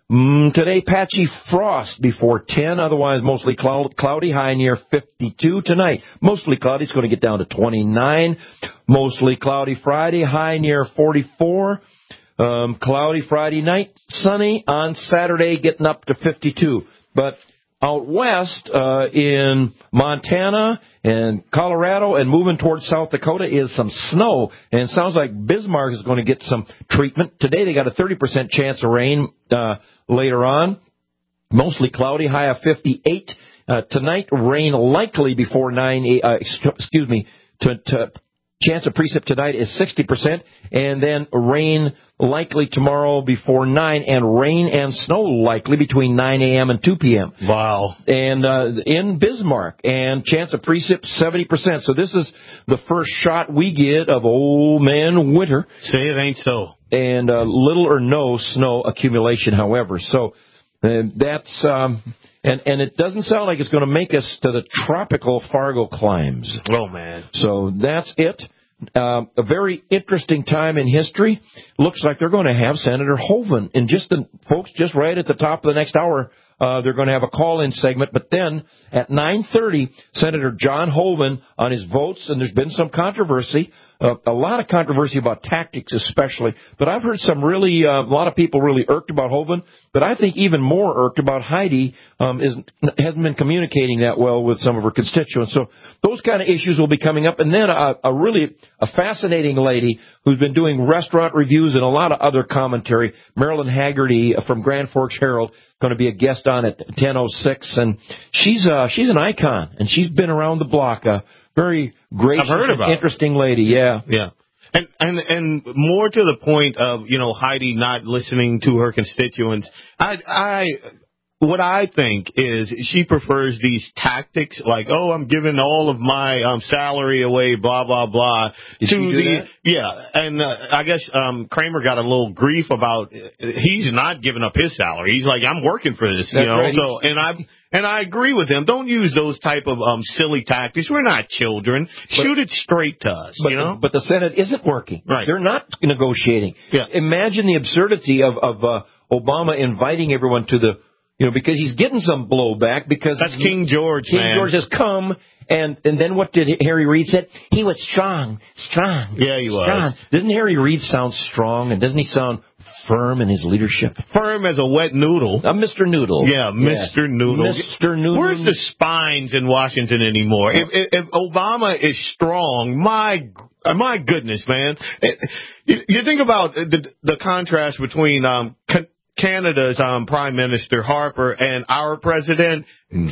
Mm, today, patchy frost before ten, otherwise mostly cloud, cloudy, high near fifty-two. Tonight, mostly cloudy, it's going to get down to twenty-nine. Mostly cloudy Friday, high near forty-four. Um, cloudy Friday night, sunny on Saturday, getting up to fifty-two. But out west, uh, in Montana and Colorado and moving towards South Dakota is some snow. And it sounds like Bismarck is going to get some treatment. Today they got a thirty percent chance of rain, uh, later on. Mostly cloudy, high of fifty-eight. Uh, tonight, rain likely before nine, uh, excuse me, to, to, chance of precip tonight is sixty percent. And then rain likely tomorrow before nine, and rain and snow likely between nine a.m. and two p.m. Wow. And uh, in Bismarck, and chance of precip seventy percent. So this is the first shot we get of old man winter. Say it ain't so. And uh, little or no snow accumulation, however. So uh, that's... Um, and, and it doesn't sound like it's going to make us to the tropical Fargo climes. Oh, man. So that's it. Uh, a very interesting time in history. Looks like they're going to have Senator Hoeven. And just the, folks, just right at the top of the next hour, uh, they're going to have a call-in segment. But then at nine thirty, Senator John Hoeven on his votes, and there's been some controversy, uh, a lot of controversy about tactics especially. But I've heard some really, uh, a lot of people really irked about Hoeven. But I think even more irked about Heidi um, is, hasn't been communicating that well with some of her constituents. So those kind of issues will be coming up. And then a, a really a fascinating lady who's been doing restaurant reviews and a lot of other commentary, Marilyn Haggerty from Grand Forks Herald, going to be a guest on at ten oh six. And she's uh, she's an icon, and she's been around the block. A very gracious, I've heard about interesting lady. Yeah. Yeah. And, and and more to the point of, you know, Heidi not listening to her constituents, I, I, what I think is she prefers these tactics like, oh, I'm giving all of my um, salary away, blah, blah, blah. Did to she do the, that? Yeah. And uh, I guess um, Kramer got a little grief about he's not giving up his salary. He's like, I'm working for this, you That's know. right. So, and I and I agree with him. Don't use those type of um, silly tactics. We're not children. But, Shoot it straight to us, but you know. The, but the Senate isn't working. Right. They're not negotiating. Yeah. Imagine the absurdity of of uh, Obama inviting everyone to the, you know, because he's getting some blowback because that's King George. King man. George has come, and and then what did Harry Reid said? He was strong, strong. Yeah, he was. Strong. Doesn't Harry Reid sound strong, and doesn't he sound firm in his leadership? Firm as a wet noodle. I'm Mister Noodle. Yeah, Mister Yeah. Noodle. Mister Noodle. Where's the spines in Washington anymore? If, if, if Obama is strong, my my goodness, man. You, you think about the the contrast between um. Con- Canada's um, Prime Minister Harper and our president, mm.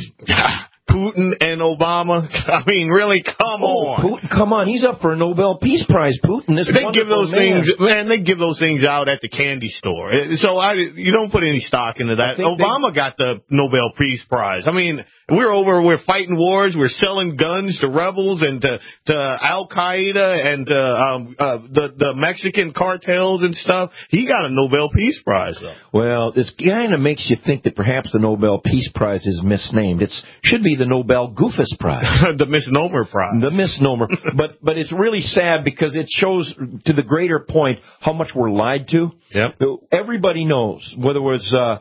Putin and Obama. I mean, really, come oh, on. Putin, come on. He's up for a Nobel Peace Prize. Putin, this they give those man. things, man. They give those things out at the candy store. So I, you don't put any stock into that. Obama they, got the Nobel Peace Prize. I mean, we're over. We're fighting wars. We're selling guns to rebels and to to Al Qaeda and to, um, uh, the the Mexican cartels and stuff. He got a Nobel Peace Prize, though. Well, this kind of makes you think that perhaps the Nobel Peace Prize is misnamed. It should be the Nobel Goofus Prize. The misnomer prize. The misnomer. but but it's really sad because it shows to the greater point how much we're lied to. Yep. Everybody knows, whether it was uh,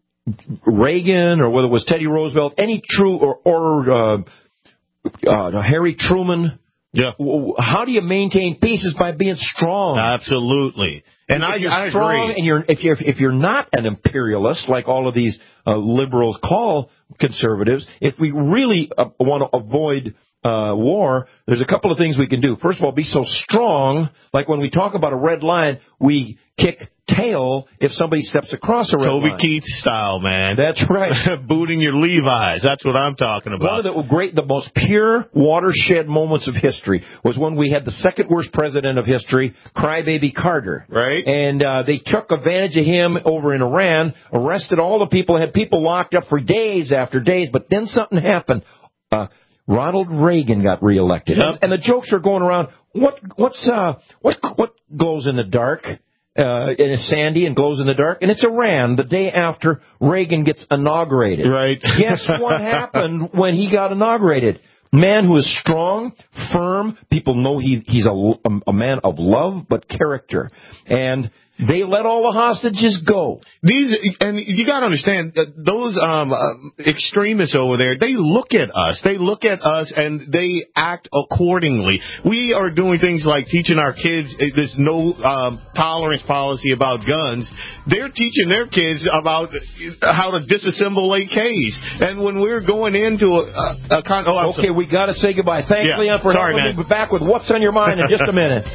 Reagan or whether it was Teddy Roosevelt, any true or, or uh, uh, Harry Truman. Yeah. How do you maintain peace is by being strong. Absolutely. And if I, you're I strong agree. And you're, if you're if you're not an imperialist like all of these uh, liberals call conservatives, if we really uh, want to avoid uh, war, there's a couple of things we can do. First of all, be so strong, like when we talk about a red line, we kick tail if somebody steps across a red Toby line. Keith style, man. That's right. Booting your Levi's. That's what I'm talking about. One of the great, the most pure watershed moments of history was when we had the second worst president of history, Crybaby Carter. Right. And uh, they took advantage of him over in Iran, arrested all the people, had people locked up for days after days, but then something happened. Uh, Ronald Reagan got reelected. Yep. And the jokes are going around, what what's uh what what glows in the dark? Uh, and it's sandy and glows in the dark, and it's Iran the day after Reagan gets inaugurated. Right. Guess what happened when he got inaugurated? Man who is strong, firm. People know he, he's a, a man of love, but character. And They let all the hostages go. These, and you got to understand that those um, uh, extremists over there, they look at us. They look at us and they act accordingly. We are doing things like teaching our kids this no um, tolerance policy about guns. They're teaching their kids about how to disassemble A Ks. And when we're going into a, a, a con- oh, okay, we got to say goodbye. Thanks, yeah. Leon, for Sorry, helping man. me back with What's on Your Mind in just a minute.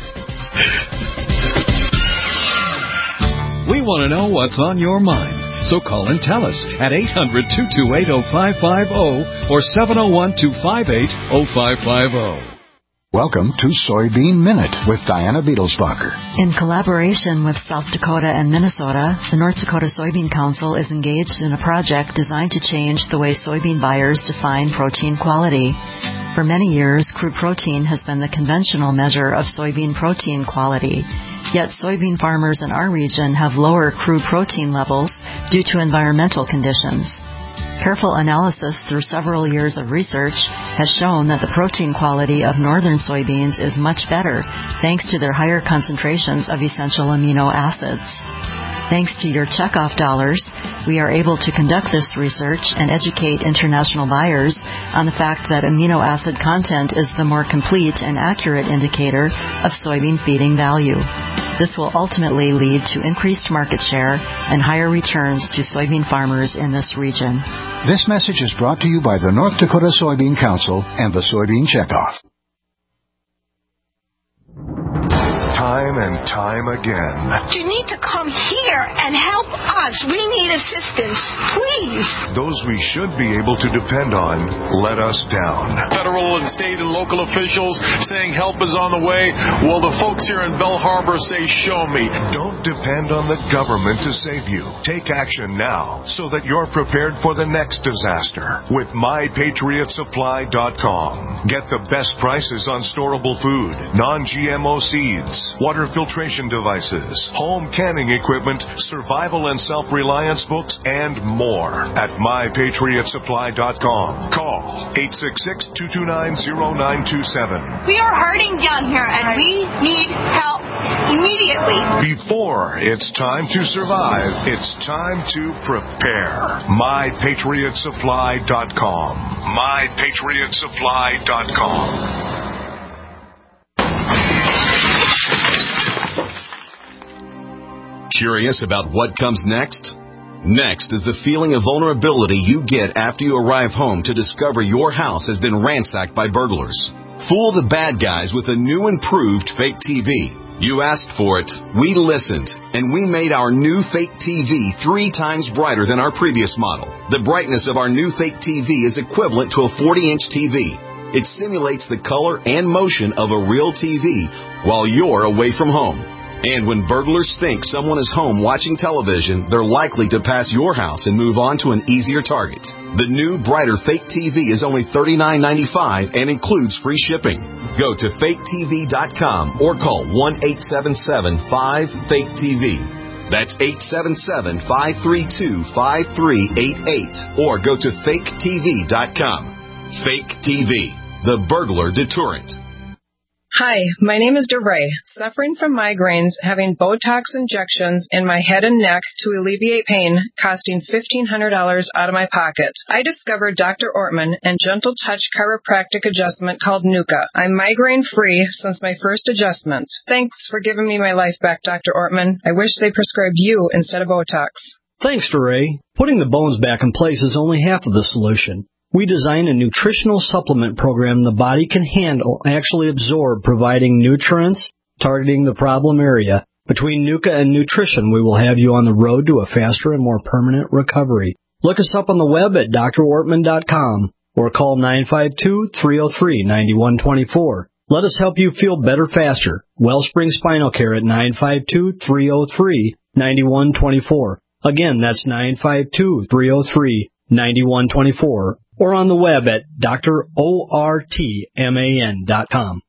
We want to know what's on your mind. So call and tell us at eight hundred, two two eight, oh five five oh or seven oh one, two five eight, oh five five oh. Welcome to Soybean Minute with Diana Beadlesbacher. In collaboration with South Dakota and Minnesota, the North Dakota Soybean Council is engaged in a project designed to change the way soybean buyers define protein quality. For many years, crude protein has been the conventional measure of soybean protein quality. Yet soybean farmers in our region have lower crude protein levels due to environmental conditions. Careful analysis through several years of research has shown that the protein quality of northern soybeans is much better thanks to their higher concentrations of essential amino acids. Thanks to your checkoff dollars, we are able to conduct this research and educate international buyers on the fact that amino acid content is the more complete and accurate indicator of soybean feeding value. This will ultimately lead to increased market share and higher returns to soybean farmers in this region. This message is brought to you by the North Dakota Soybean Council and the Soybean Checkoff. Time and time again. You need to come here and help us. We need assistance, please. Those we should be able to depend on let us down. Federal and state and local officials saying help is on the way. Well, the folks here in Bell Harbor say, show me. Don't depend on the government to save you. Take action now so that you're prepared for the next disaster with my patriot supply dot com. Get the best prices on storable food, non G M O seeds, water filtration devices, home canning equipment, survival and self-reliance books, and more at my patriot supply dot com. Call eight six six, two two nine, zero nine two seven. We are hurting down here, and we need help immediately. Before it's time to survive, it's time to prepare. my patriot supply dot com. my patriot supply dot com. Curious about what comes next? Next is the feeling of vulnerability you get after you arrive home to discover your house has been ransacked by burglars. Fool the bad guys with a new improved fake T V. You asked for it, we listened, and we made our new fake T V three times brighter than our previous model. The brightness of our new fake T V is equivalent to a forty-inch T V. It simulates the color and motion of a real T V while you're away from home. And when burglars think someone is home watching television, they're likely to pass your house and move on to an easier target. The new, brighter fake T V is only thirty-nine ninety-five and includes free shipping. Go to fake T V dot com or call one eight seven seven, five, fake T V. That's eight seven seven, five three two, five three eight eight or go to fake T V dot com. Fake T V, the burglar deterrent. Hi, my name is DeRay, suffering from migraines, having Botox injections in my head and neck to alleviate pain, costing fifteen hundred dollars out of my pocket. I discovered Doctor Ortman and Gentle Touch chiropractic adjustment called Nuka. I'm migraine-free since my first adjustment. Thanks for giving me my life back, Doctor Ortman. I wish they prescribed you instead of Botox. Thanks, DeRay. Putting the bones back in place is only half of the solution. We designed a nutritional supplement program the body can handle, actually absorb, providing nutrients, targeting the problem area. Between Nuka and nutrition, we will have you on the road to a faster and more permanent recovery. Look us up on the web at D R ortman dot com or call nine five two, three oh three, nine one two four. Let us help you feel better faster. Wellspring Spinal Care at nine five two, three oh three, nine one two four. Again, that's nine five two, three oh three, nine one two four. Or on the web at D R ortman dot com.